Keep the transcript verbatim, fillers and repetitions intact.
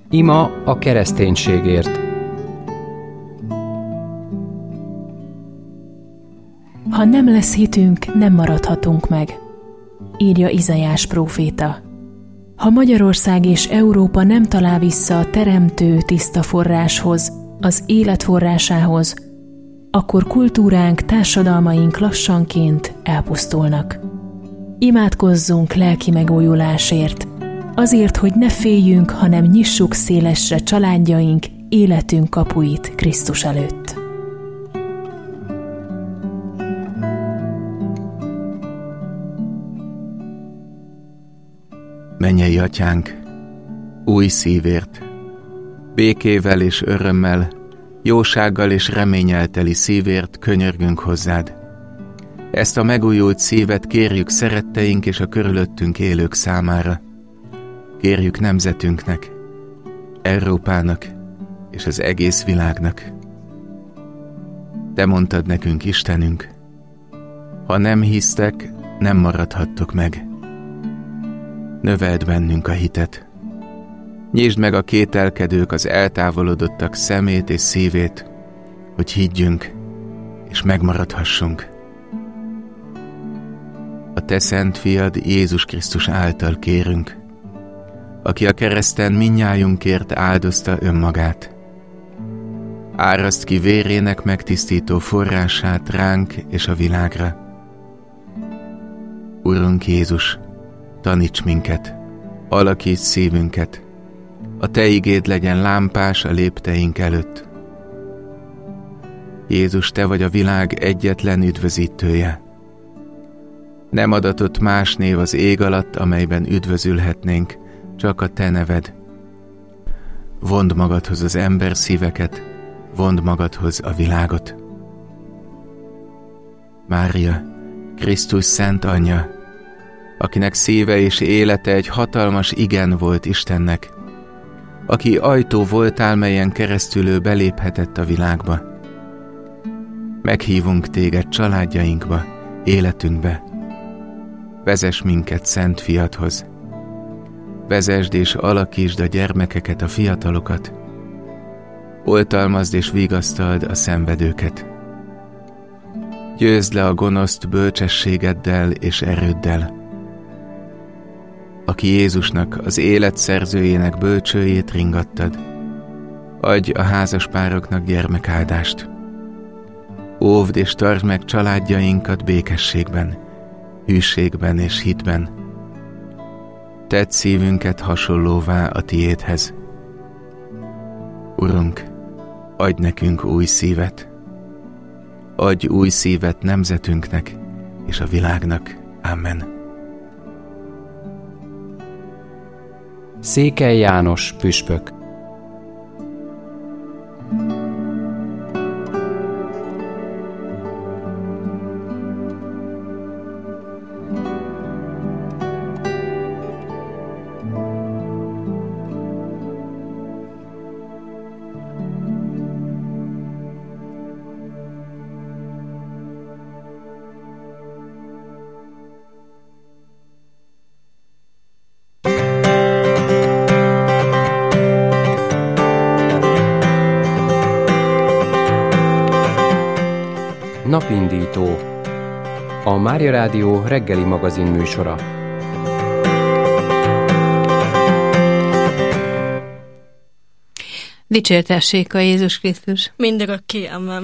Ima a kereszténységért. Ha nem lesz hitünk, nem maradhatunk meg, írja Izaiás próféta. Ha Magyarország és Európa nem talál vissza a teremtő tiszta forráshoz, az élet forrásához, akkor kultúránk, társadalmaink lassanként elpusztulnak. Imádkozzunk lelki megújulásért, azért, hogy ne féljünk, hanem nyissuk szélesre családjaink, életünk kapuit Krisztus előtt. Mennyei Atyánk, új szívért, békével és örömmel, jósággal és reménnyel teli szívért könyörgünk hozzád. Ezt a megújult szívet kérjük szeretteink és a körülöttünk élők számára. Kérjük nemzetünknek, Európának és az egész világnak. Te mondtad nekünk, Istenünk, ha nem hisztek, nem maradhattok meg. Növeld bennünk a hitet. Nyisd meg a kételkedők, az eltávolodottak szemét és szívét, hogy higgyünk és megmaradhassunk. A te szent fiad Jézus Krisztus által kérünk, aki a kereszten mindnyájunkért áldozta önmagát. Áraszt ki vérének megtisztító forrását ránk és a világra. Urunk Jézus, taníts minket, alakíts szívünket, a te igéd legyen lámpás a lépteink előtt. Jézus, te vagy a világ egyetlen üdvözítője. Nem adatott más név az ég alatt, amelyben üdvözülhetnénk, csak a te neved. Vondd magadhoz az ember szíveket, vondd magadhoz a világot. Mária, Krisztus szent anyja, akinek szíve és élete egy hatalmas igen volt Istennek, aki ajtó voltál, melyen keresztül ő beléphetett a világba. Meghívunk téged családjainkba, életünkbe. Vezess minket szent fiadhoz. Vezesd és alakítsd a gyermekeket, a fiatalokat. Oltalmazd és vigasztald a szenvedőket. Győzd le a gonoszt bölcsességeddel és erőddel. Aki Jézusnak, az élet szerzőjének bölcsőjét ringattad, adj a házaspároknak gyermekáldást. Óvd és tartsd meg családjainkat békességben, hűségben és hitben. Tedd szívünket hasonlóvá a tiédhez. Urunk, adj nekünk új szívet. Adj új szívet nemzetünknek és a világnak. Amen. Székely János püspök. Napindító, a Mária Rádió reggeli magazin műsora. Dicsértessék a Jézus Krisztus. Mindörökké, amen.